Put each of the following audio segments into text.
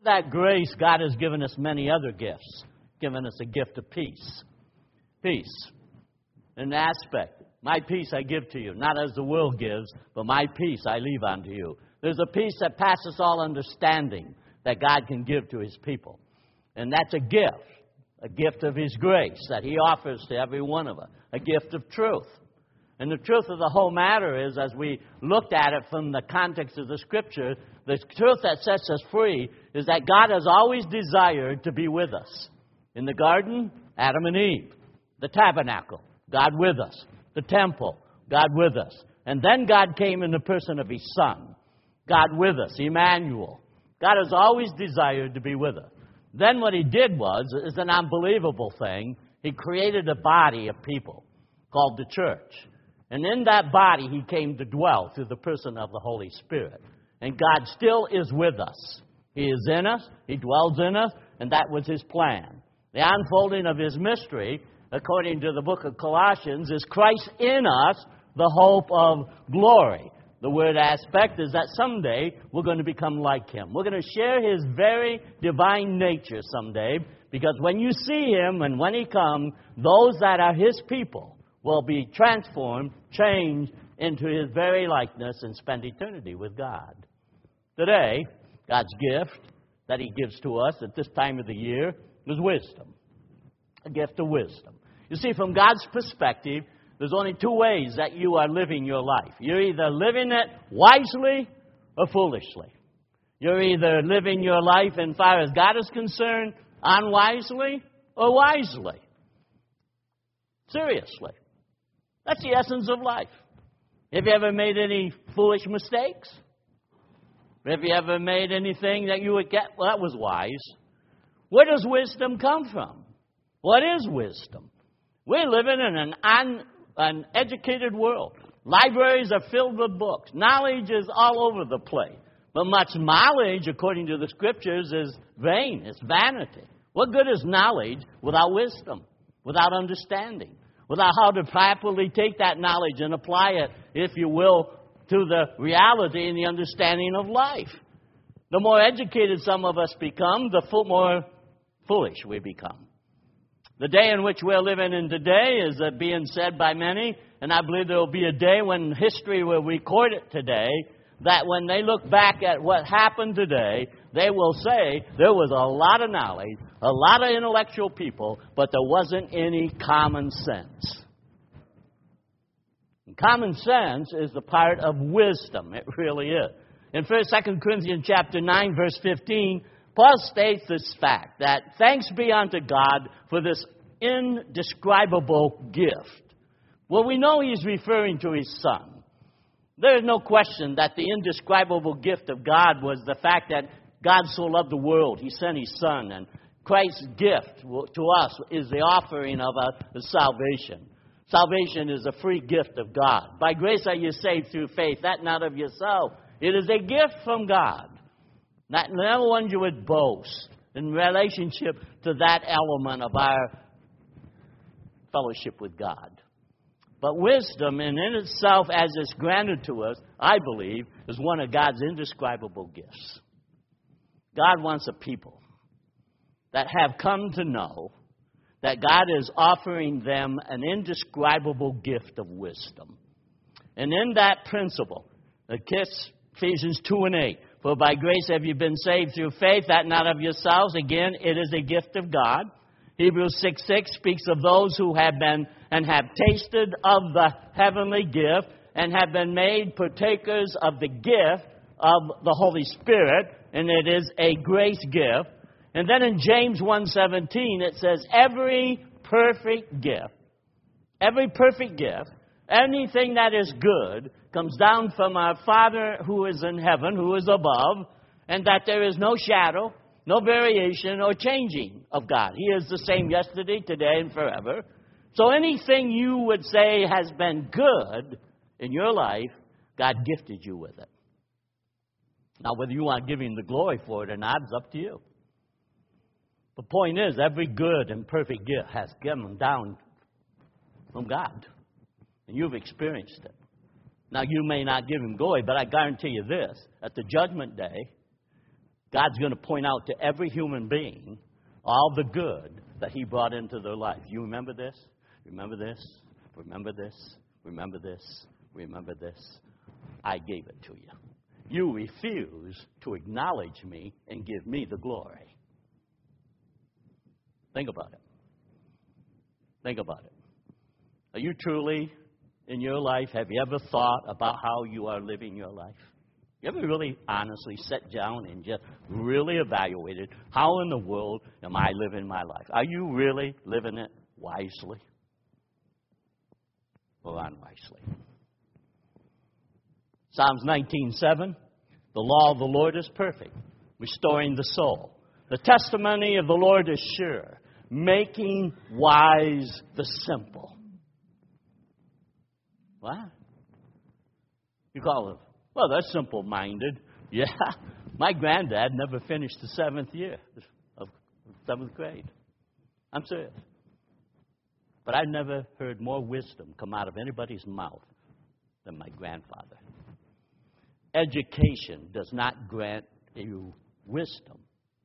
That grace, God has given us many other gifts. Given us a gift of peace. Peace. An aspect. My peace I give to you, not as the world gives, but my peace I leave unto you. There's a peace that passes all understanding that God can give to His people. And that's a gift of His grace that He offers to every one of us, a gift of truth. And the truth of the whole matter is, as we looked at it from the context of the Scripture, the truth that sets us free is that God has always desired to be with us. In the garden, Adam and Eve. The tabernacle, God with us. The temple, God with us. And then God came in the person of His Son. God with us, Emmanuel. God has always desired to be with us. Then what He did is an unbelievable thing. He created a body of people called the church. And in that body, He came to dwell through the person of the Holy Spirit. And God still is with us. He is in us. He dwells in us. And that was His plan. The unfolding of His mystery, according to the book of Colossians, is Christ in us, the hope of glory. The word aspect is that someday we're going to become like Him. We're going to share His very divine nature someday, because when you see Him and when He comes, those that are His people will be transformed, changed into His very likeness, and spend eternity with God. Today, God's gift that He gives to us at this time of the year is wisdom. A gift of wisdom. You see, from God's perspective, there's only two ways that you are living your life. You're either living it wisely or foolishly. You're either living your life, as far as God is concerned, unwisely or wisely. Seriously. That's the essence of life. Have you ever made any foolish mistakes? Have you ever made anything that you would get, well, that was wise? Where does wisdom come from? What is wisdom? We're living in an educated world. Libraries are filled with books. Knowledge is all over the place. But much knowledge, according to the Scriptures, is vain. It's vanity. What good is knowledge without wisdom, without understanding, without how to properly take that knowledge and apply it, if you will, to the reality and the understanding of life? The more educated some of us become, the more foolish we become. The day in which we're living in today is being said by many, and I believe there will be a day when history will record it today, that when they look back at what happened today, they will say there was a lot of knowledge, a lot of intellectual people, but there wasn't any common sense. And common sense is the part of wisdom. It really is. In 2 Corinthians chapter 9, verse 15, Paul states this fact, that thanks be unto God for this indescribable gift. Well, we know he's referring to His Son. There is no question that the indescribable gift of God was the fact that God so loved the world, He sent His Son. And Christ's gift to us is the offering of the salvation. Salvation is a free gift of God. By grace are you saved through faith, that not of yourself. It is a gift from God. Never one you would boast in relationship to that element of our fellowship with God. But wisdom in itself, as it's granted to us, I believe, is one of God's indescribable gifts. God wants a people that have come to know that God is offering them an indescribable gift of wisdom. And in that principle, Ephesians 2 and 8, for by grace have you been saved through faith, that not of yourselves. Again, it is a gift of God. Hebrews 6:6 speaks of those who have been and have tasted of the heavenly gift and have been made partakers of the gift of the Holy Spirit, and it is a grace gift. And then in James 1:17 it says, every perfect gift, anything that is good, comes down from our Father who is in heaven, who is above, and that there is no shadow, no variation or changing of God. He is the same yesterday, today, and forever. So anything you would say has been good in your life, God gifted you with it. Now, whether you want to give Him the glory for it or not is up to you. The point is, every good and perfect gift has come down from God. And you've experienced it. Now, you may not give Him glory, but I guarantee you this. At the judgment day, God's going to point out to every human being all the good that he brought into their life. You remember this? Remember this? Remember this? Remember this? Remember this? I gave it to you. You refuse to acknowledge me and give me the glory. Think about it. Think about it. Are you truly, in your life, have you ever thought about how you are living your life? You ever really honestly sat down and just really evaluated, how in the world am I living my life? Are you really living it wisely or unwisely? Psalms 19:7, the law of the Lord is perfect, restoring the soul. The testimony of the Lord is sure, making wise the simple. What? You call it, well, that's simple-minded. Yeah, my granddad never finished the 7th year of 7th grade. I'm serious. But I've never heard more wisdom come out of anybody's mouth than my grandfather. Education does not grant you wisdom.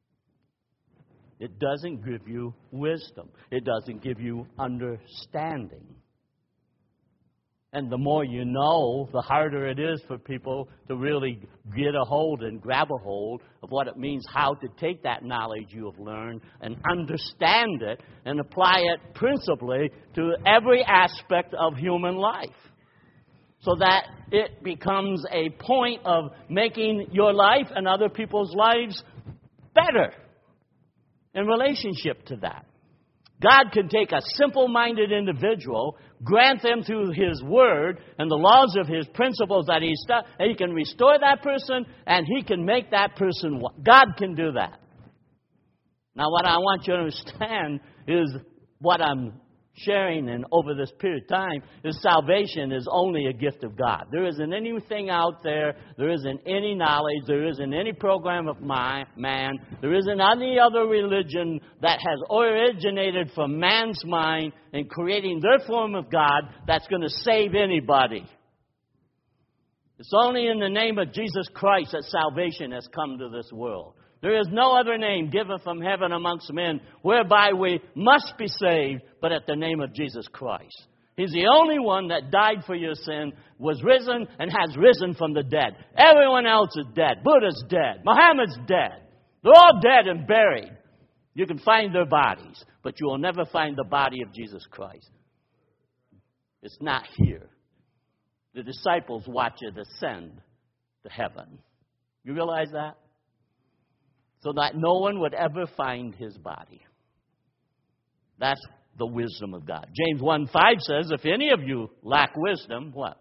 It doesn't give you wisdom. It doesn't give you understanding. And the more you know, the harder it is for people to really get a hold and grab a hold of what it means, how to take that knowledge you have learned and understand it and apply it principally to every aspect of human life, so that it becomes a point of making your life and other people's lives better in relationship to that. God can take a simple-minded individual, grant them through His Word and the laws of His principles that He can restore that person, and He can make that person. God can do that. Now, what I want you to understand is what I'm sharing, and over this period of time, is salvation is only a gift of God. There isn't anything out there. There isn't any knowledge. There isn't any program of man. There isn't any other religion that has originated from man's mind and creating their form of God that's going to save anybody. It's only in the name of Jesus Christ that salvation has come to this world. There is no other name given from heaven amongst men whereby we must be saved, but at the name of Jesus Christ. He's the only one that died for your sin, was risen, and has risen from the dead. Everyone else is dead. Buddha's dead. Muhammad's dead. They're all dead and buried. You can find their bodies, but you will never find the body of Jesus Christ. It's not here. The disciples watch it ascend to heaven. You realize that? So that no one would ever find his body. That's the wisdom of God. James 1:5 says, if any of you lack wisdom, what?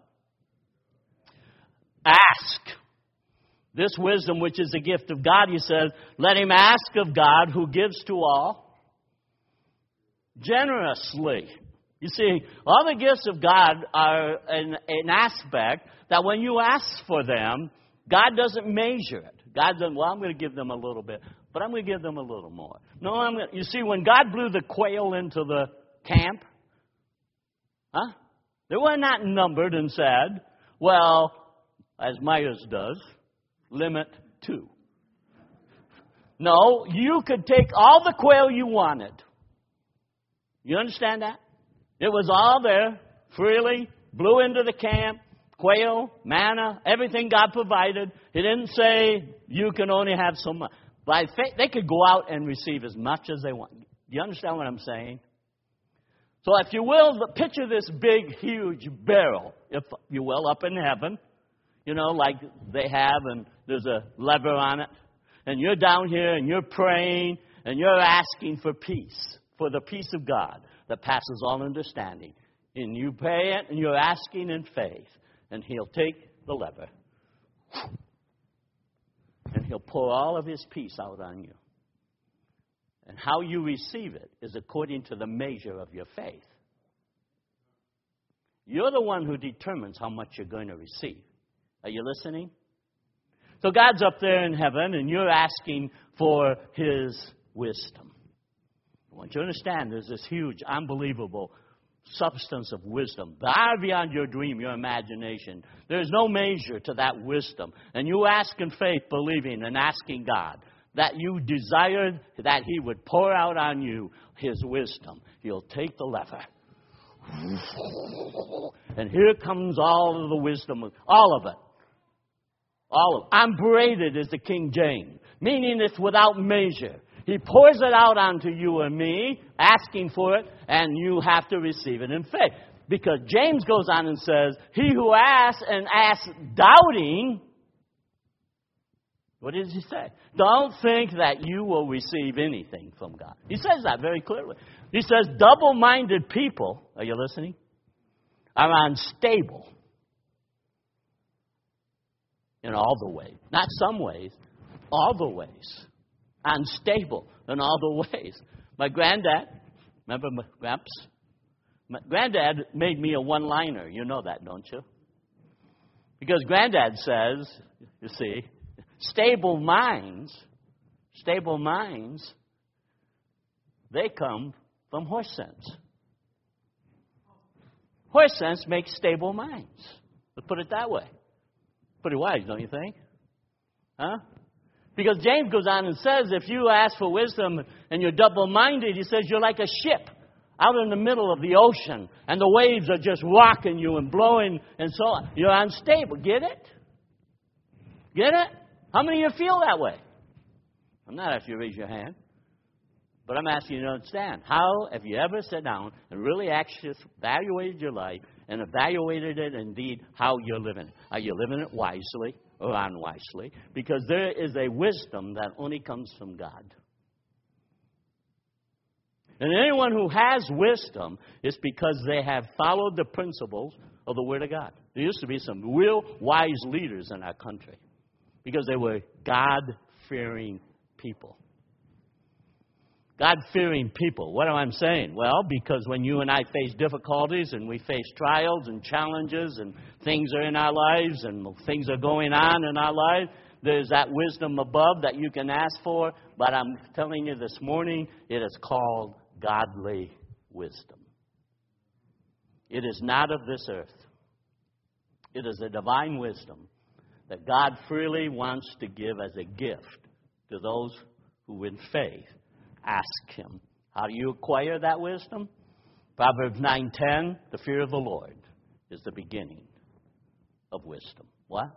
Ask. This wisdom, which is a gift of God, he says, let him ask of God, who gives to all generously. You see, all the gifts of God are an aspect that when you ask for them, God doesn't measure it. God doesn't, well, I'm going to give them a little bit, but I'm going to give them a little more. No, you see, when God blew the quail into the camp, they were not numbered and said, well, as Myers does, limit 2. No, you could take all the quail you wanted. You understand that? It was all there, freely, blew into the camp. Quail, manna, everything God provided. He didn't say you can only have so much. By faith, they could go out and receive as much as they want. Do you understand what I'm saying? So if you will, picture this big, huge barrel, if you will, up in heaven. You know, like they have, and there's a lever on it. And you're down here, and you're praying, and you're asking for peace, for the peace of God that passes all understanding. And you pray it, and you're asking in faith. And He'll take the lever, and He'll pour all of His peace out on you. And how you receive it is according to the measure of your faith. You're the one who determines how much you're going to receive. Are you listening? So God's up there in heaven, and you're asking for His wisdom. I want you to understand there's this huge, unbelievable substance of wisdom, far beyond your dream, your imagination. There's no measure to that wisdom. And you ask in faith, believing, and asking God. that you desired that He would pour out on you His wisdom. He'll take the lever. And here comes all of the wisdom, all of it. All of it. Unbraided is the King James, meaning it's without measure. He pours it out onto you and me, asking for it, and you have to receive it in faith. Because James goes on and says, he who asks and asks doubting, what does he say? Don't think that you will receive anything from God. He says that very clearly. He says double-minded people, are you listening, are unstable in all the ways. Not some ways, all the ways. Unstable in all the ways. My granddad, remember my Gramps? My granddad made me a one-liner. You know that, don't you? Because granddad says, you see, stable minds, they come from horse sense. Horse sense makes stable minds. Let's put it that way. Pretty wise, don't you think? Huh? Because James goes on and says, if you ask for wisdom and you're double-minded, he says you're like a ship out in the middle of the ocean, and the waves are just rocking you and blowing and so on. You're unstable. Get it? Get it? How many of you feel that way? I'm not asking you to raise your hand, but I'm asking you to understand. How have you ever sat down and really actually evaluated your life and evaluated it indeed how you're living? Are you living it wisely or unwisely? Because there is a wisdom that only comes from God. And anyone who has wisdom is because they have followed the principles of the Word of God. There used to be some real wise leaders in our country because they were God-fearing people. God-fearing people. What am I saying? Well, because when you and I face difficulties and we face trials and challenges and things are in our lives and things are going on in our lives, there's that wisdom above that you can ask for. But I'm telling you this morning, it is called godly wisdom. It is not of this earth. It is a divine wisdom that God freely wants to give as a gift to those who in faith ask Him. How do you acquire that wisdom? Proverbs 9:10, the fear of the Lord is the beginning of wisdom. What?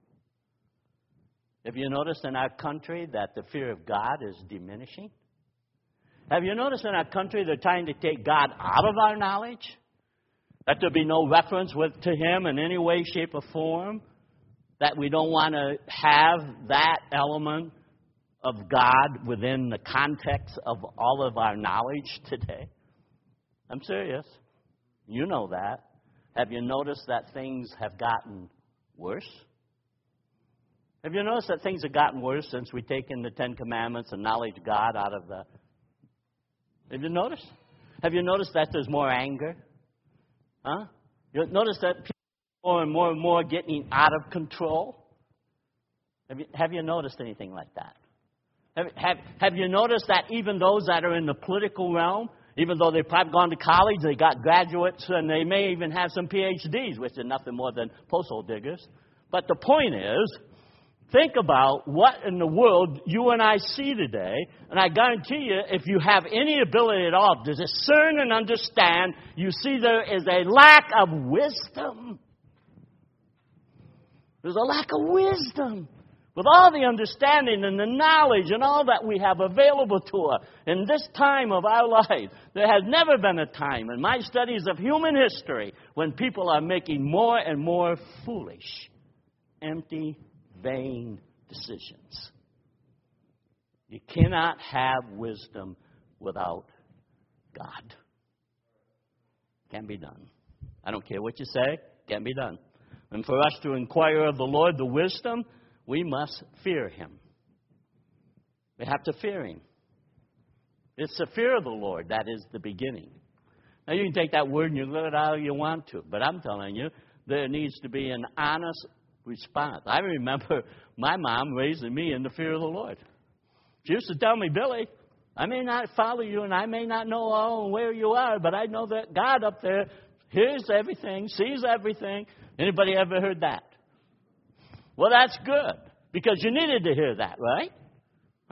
Have you noticed in our country that the fear of God is diminishing? Have you noticed in our country they're trying to take God out of our knowledge? That there be no reference to Him in any way, shape, or form? That we don't want to have that element of God within the context of all of our knowledge today? I'm serious. You know that. Have you noticed that things have gotten worse? Have you noticed that things have gotten worse since we've taken the Ten Commandments and knowledge of God out of the... Have you noticed? Have you noticed that there's more anger? Huh? You notice that people are more and more getting out of control? Have you noticed anything like that? Have you noticed that even those that are in the political realm, even though they've probably gone to college, they got graduates, and they may even have some PhDs, which are nothing more than posthole diggers. But the point is, think about what in the world you and I see today, and I guarantee you, if you have any ability at all to discern and understand, you see there is a lack of wisdom. There's a lack of wisdom. With all the understanding and the knowledge and all that we have available to us in this time of our life, there has never been a time in my studies of human history when people are making more and more foolish, empty, vain decisions. You cannot have wisdom without God. Can't be done. I don't care what you say, can't be done. And for us to inquire of the Lord the wisdom, we must fear Him. We have to fear Him. It's the fear of the Lord that is the beginning. Now, you can take that word and you let it out if you want to, but I'm telling you, there needs to be an honest response. I remember my mom raising me in the fear of the Lord. She used to tell me, Billy, I may not follow you and I may not know all where you are, but I know that God up there hears everything, sees everything. Anybody ever heard that? Well, that's good, because you needed to hear that, right?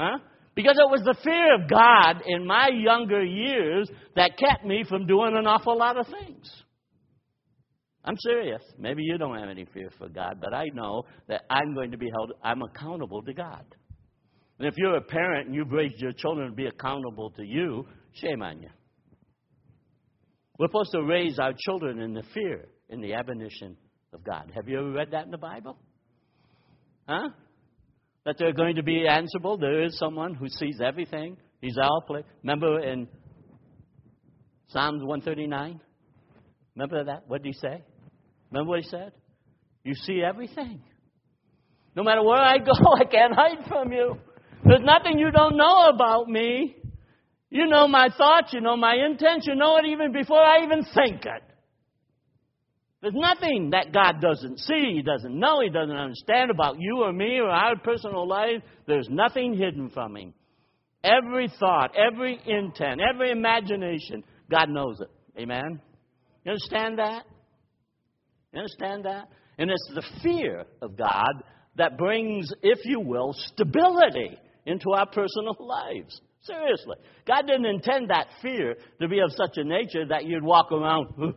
Huh? Because it was the fear of God in my younger years that kept me from doing an awful lot of things. I'm serious. Maybe you don't have any fear for God, but I know that I'm accountable to God. And if you're a parent and you've raised your children to be accountable to you, shame on you. We're supposed to raise our children in the fear, in the admonition of God. Have you ever read that in the Bible? Huh? That they're going to be answerable. There is someone who sees everything. He's all play. Remember in Psalms 139? Remember that? What did he say? Remember what he said? You see everything. No matter where I go, I can't hide from you. There's nothing you don't know about me. You know my thoughts, you know my intents, you know it even before I even think it. There's nothing that God doesn't see, He doesn't know, He doesn't understand about you or me or our personal life. There's nothing hidden from Him. Every thought, every intent, every imagination, God knows it. Amen? You understand that? You understand that? And it's the fear of God that brings, if you will, stability into our personal lives. Seriously. God didn't intend that fear to be of such a nature that you'd walk around.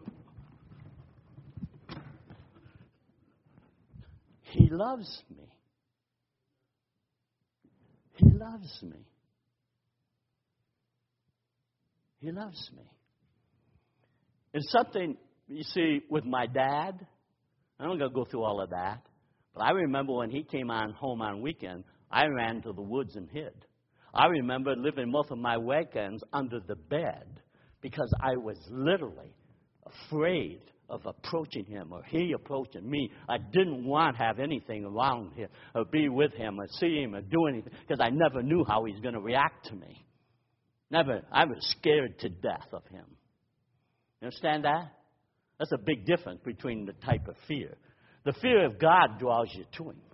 He loves me. He loves me. He loves me. It's something, you see, with my dad. I'm not going to go through all of that. But I remember when he came home on weekend, I ran to the woods and hid. I remember living most of my weekends under the bed because I was literally afraid of approaching him or he approaching me. I didn't want to have anything around him or be with him or see him or do anything because I never knew how he's going to react to me. Never. I was scared to death of him. You understand that? That's a big difference between the type of fear. The fear of God draws you to Him.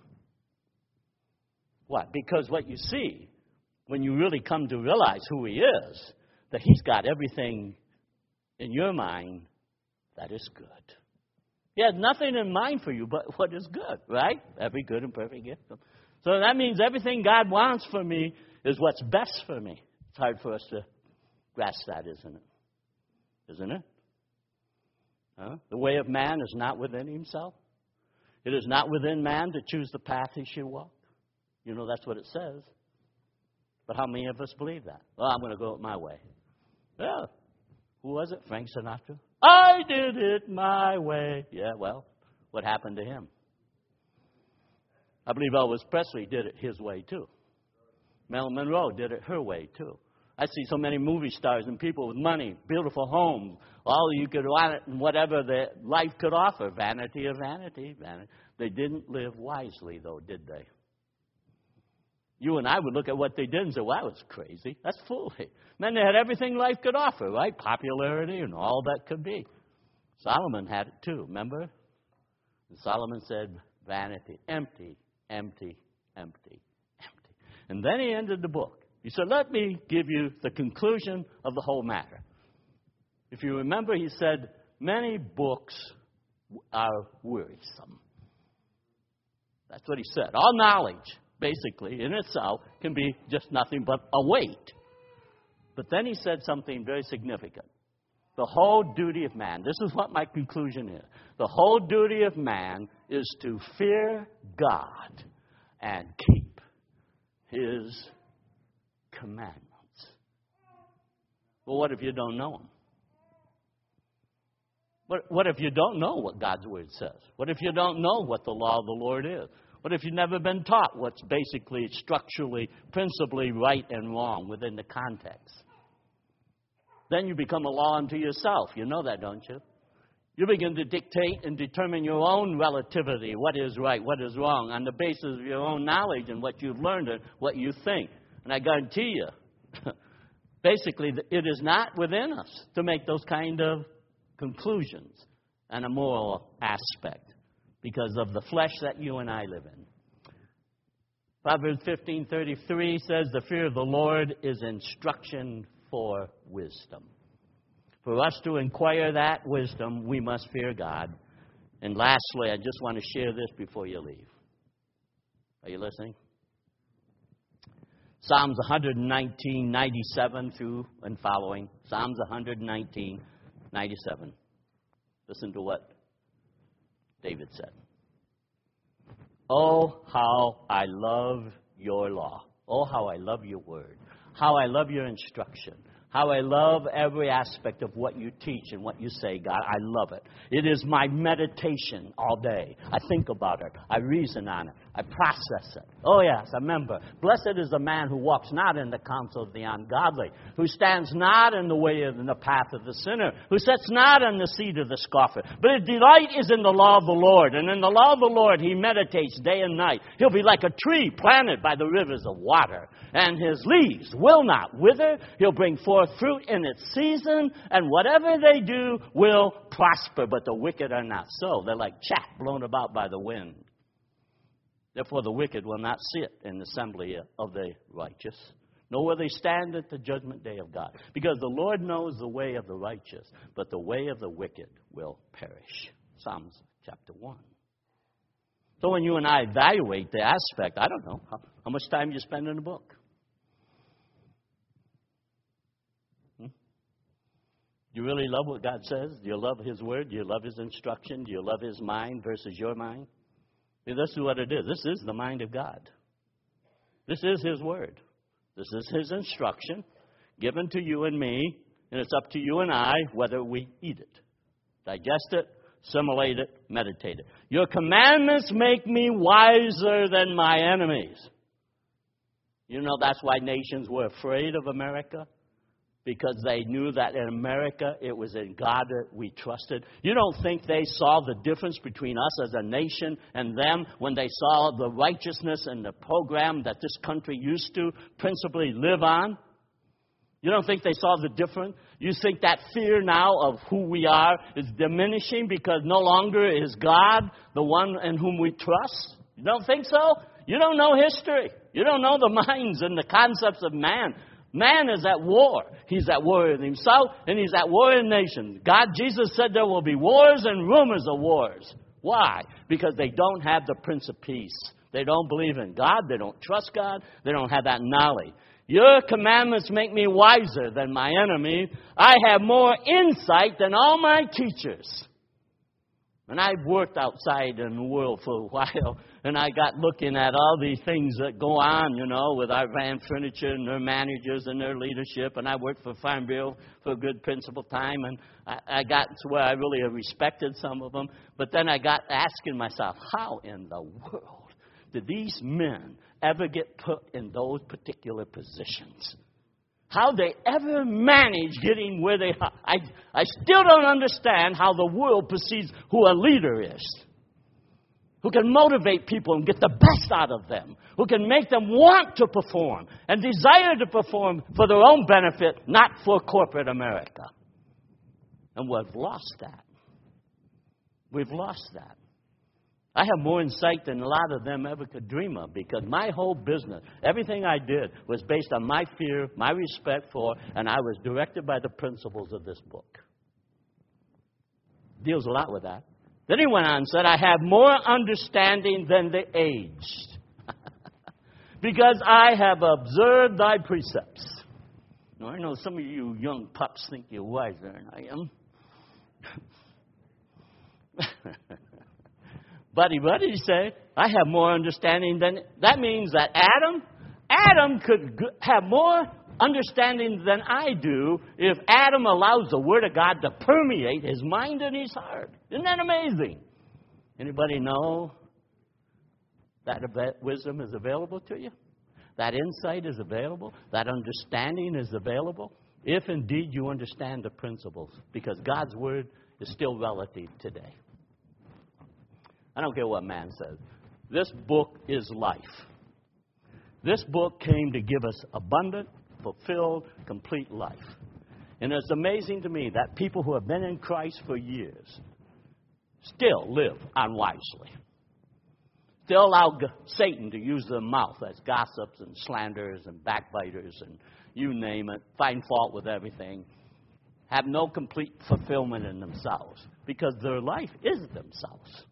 What? Because what you see, when you really come to realize who He is, that He's got everything in your mind that is good. He has nothing in mind for you but what is good, right? Every good and perfect gift. So that means everything God wants for me is what's best for me. It's hard for us to grasp that, isn't it? Isn't it? Huh? The way of man is not within himself. It is not within man to choose the path he should walk. You know, that's what it says. But how many of us believe that? Well, I'm going to go it my way. Yeah. Who was it? Frank Sinatra? I did it my way. Yeah, well, what happened to him? I believe Elvis Presley did it his way, too. Marilyn Monroe did it her way, too. I see so many movie stars and people with money, beautiful homes, all you could want it, and whatever that life could offer. Vanity of vanity, vanity. They didn't live wisely, though, did they? You and I would look at what they did and say, well, that was crazy. That's foolish. Man, they had everything life could offer, right? Popularity and all that could be. Solomon had it too, remember? And Solomon said, vanity, empty, empty, empty, empty. And then he ended the book. He said, let me give you the conclusion of the whole matter. If you remember, he said, many books are wearisome. That's what he said. All knowledge, basically, in itself, can be just nothing but a weight. But then he said something very significant. The whole duty of man, this is what my conclusion is. The whole duty of man is to fear God and keep His commandments. Well, what if you don't know Him? What if you don't know what God's Word says? What if you don't know what the law of the Lord is? What if you've never been taught what's basically, structurally, principally right and wrong within the context? Then you become a law unto yourself. You know that, don't you? You begin to dictate and determine your own relativity, what is right, what is wrong, on the basis of your own knowledge and what you've learned and what you think. And I guarantee you, basically, it is not within us to make those kind of conclusions and a moral aspect because of the flesh that you and I live in. Proverbs 15:33 says, the fear of the Lord is instruction for wisdom. For us to inquire that wisdom, we must fear God. And lastly, I just want to share this before you leave. Are you listening? Psalms 119, 97 through and following. Psalms 119, 97. Listen to what David said. Oh, how I love your law. Oh, how I love your word. How I love your instruction. How I love every aspect of what you teach and what you say, God. I love it. It is my meditation all day. I think about it. I reason on it. I process it. Oh, yes, I remember. Blessed is the man who walks not in the counsel of the ungodly, who stands not in the way of the path of the sinner, who sits not in the seat of the scoffer. But his delight is in the law of the Lord, and in the law of the Lord he meditates day and night. He'll be like a tree planted by the rivers of water, and his leaves will not wither. He'll bring forth fruit in its season, and whatever they do will prosper. But the wicked are not so. They're like chaff blown about by the wind. Therefore the wicked will not sit in the assembly of the righteous, nor will they stand at the judgment day of God. Because the Lord knows the way of the righteous, but the way of the wicked will perish. Psalms chapter 1. So when you and I evaluate the aspect, I don't know, how much time you spend in a book? Do you really love what God says? Do you love His Word? Do you love His instruction? Do you love His mind versus your mind? See, this is what it is. This is the mind of God. This is His Word. This is His instruction given to you and me, and it's up to you and I whether we eat it, digest it, assimilate it, meditate it. Your commandments make me wiser than my enemies. You know that's why nations were afraid of America. Because they knew that in America, it was in God that we trusted. You don't think they saw the difference between us as a nation and them when they saw the righteousness and the program that this country used to principally live on? You don't think they saw the difference? You think that fear now of who we are is diminishing because no longer is God the one in whom we trust? You don't think so? You don't know history. You don't know the minds and the concepts of man. Man is at war. He's at war in himself, and he's at war in nations. Jesus said there will be wars and rumors of wars. Why? Because they don't have the Prince of Peace. They don't believe in God. They don't trust God. They don't have that knowledge. Your commandments make me wiser than my enemy. I have more insight than all my teachers. And I've worked outside in the world for a while, and I got looking at all these things that go on, you know, with our Van Furniture and their managers and their leadership. And I worked for Farm Bureau for a good principal time, and I got to where I really respected some of them. But then I got asking myself, how in the world did these men ever get put in those particular positions? How they ever manage getting where they are. I still don't understand how the world perceives who a leader is. Who can motivate people and get the best out of them. Who can make them want to perform and desire to perform for their own benefit, not for corporate America. And we've lost that. We've lost that. I have more insight than a lot of them ever could dream of because my whole business, everything I did was based on my fear, my respect for, and I was directed by the principles of this book. Deals a lot with that. Then he went on and said, I have more understanding than the aged because I have observed thy precepts. Now, I know some of you young pups think you're wiser than I am. But what did he say? I have more understanding than... That means that Adam could have more understanding than I do if Adam allows the Word of God to permeate his mind and his heart. Isn't that amazing? Anybody know that wisdom is available to you? That insight is available? That understanding is available? If indeed you understand the principles. Because God's Word is still relative today. I don't care what man says. This book is life. This book came to give us abundant, fulfilled, complete life. And it's amazing to me that people who have been in Christ for years still live unwisely. Still allow Satan to use their mouth as gossips and slanderers and backbiters and you name it, find fault with everything, have no complete fulfillment in themselves because their life is themselves.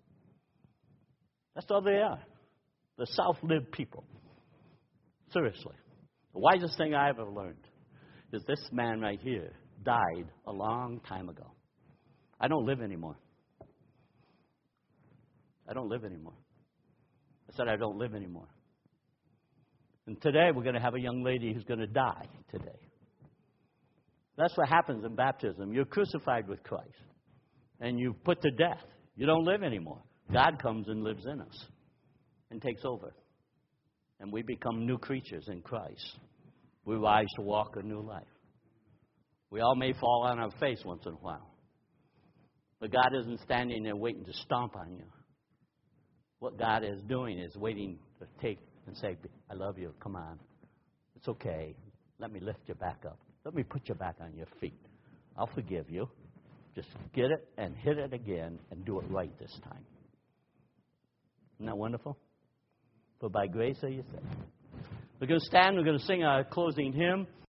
That's all they are. The self-lived people. Seriously. The wisest thing I ever learned is this man right here died a long time ago. I don't live anymore. I don't live anymore. I said I don't live anymore. And today we're going to have a young lady who's going to die today. That's what happens in baptism. You're crucified with Christ. And you put to death. You don't live anymore. God comes and lives in us and takes over. And we become new creatures in Christ. We rise to walk a new life. We all may fall on our face once in a while. But God isn't standing there waiting to stomp on you. What God is doing is waiting to take and say, I love you, come on. It's okay. Let me lift you back up. Let me put you back on your feet. I'll forgive you. Just get it and hit it again and do it right this time. Isn't that wonderful? For by grace are you saved. We're going to stand. We're going to sing our closing hymn.